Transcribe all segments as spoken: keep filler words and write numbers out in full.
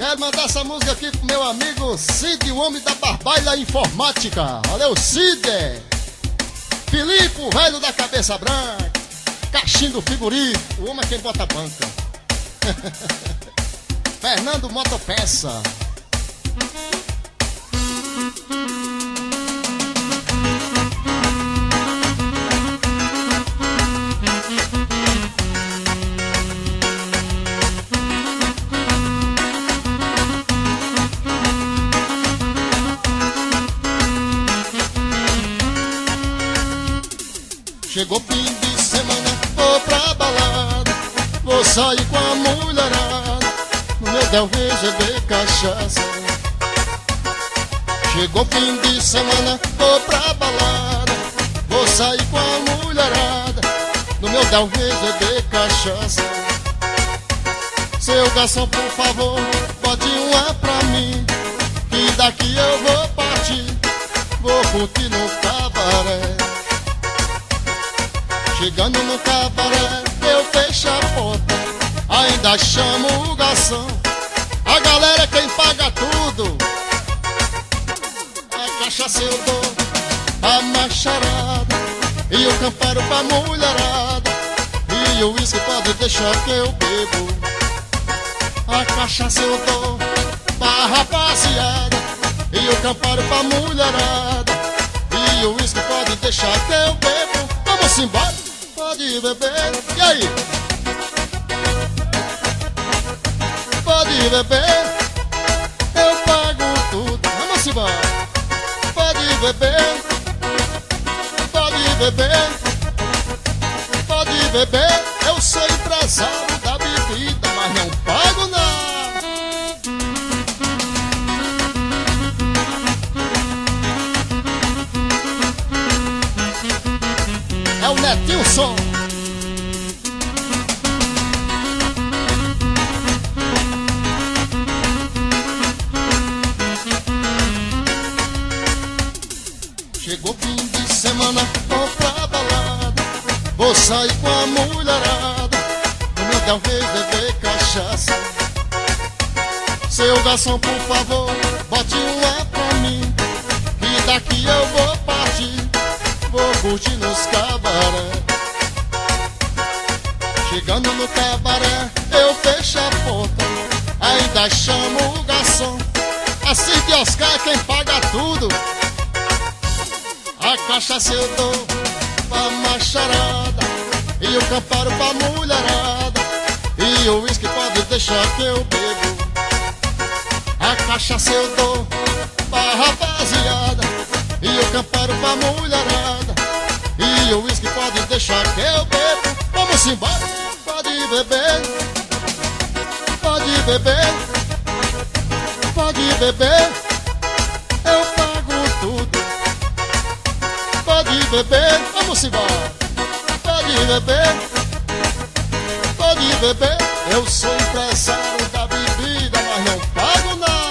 Quero mandar essa música aqui pro meu amigo Cid, o homem da barbalha informática. Valeu, Cid! Filipe, o velho da cabeça branca. Caixinho do frigorífico, o homem é quem bota a banca. Fernando Motopeça. Chegou fim de semana, vou pra balada, vou sair com a mulherada, no meu Del Rey beber cachaça. Chegou fim de semana, vou pra balada, vou sair com a mulherada, no meu Del Rey beber cachaça. Seu garçom, por favor, bote uma pra mim, que daqui eu vou partir, vou curtir no cabaré. Chegando no cabaré, eu fecho a porta, ainda chamo o garçom. A galera é quem paga tudo, a cachaça eu dou, a macharada, e o camparo pra mulherada, e o uísque pode deixar que eu bebo. A cachaça eu dou pra rapaziada, e o camparo pra mulherada, e o uísque pode deixar que eu bebo. Vamos embora! Pode beber, e aí? Pode beber, eu pago tudo. Vamos embora. Pode beber, pode beber, pode beber. Eu sou empresário da bebida, mas não pago nada. É o Netinho Som. Chegou fim de semana, vou pra balada, vou sair com a mulherada, no meu Del Rey beber cachaça. Seu garçom, por favor, bote uma pra mim, que daqui eu vou partir, vou curtir nos cabaré. Chegando no cabaré, eu fecho a porta, ainda chamo o garçom. Assim que Oscar é quem paga tudo, a cachaça eu dou pra macharada, e o camparo pra mulherada, e o uísque pode deixar que eu bebo. A cachaça eu dou pra rapaziada, e o camparo pra mulherada, e o uísque pode deixar que eu bebo. Vamos embora! Pode beber, pode beber, pode beber, eu pago tudo. Pode beber, vamos embora! Pode beber, pode beber, eu sou empresário da bebida, mas não pago nada.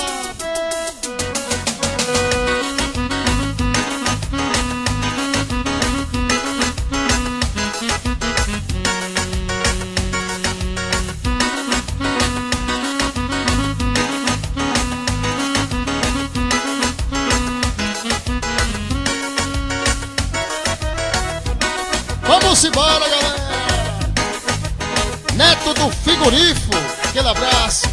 Vamos embora, galera! Neto do frigorífico, aquele abraço.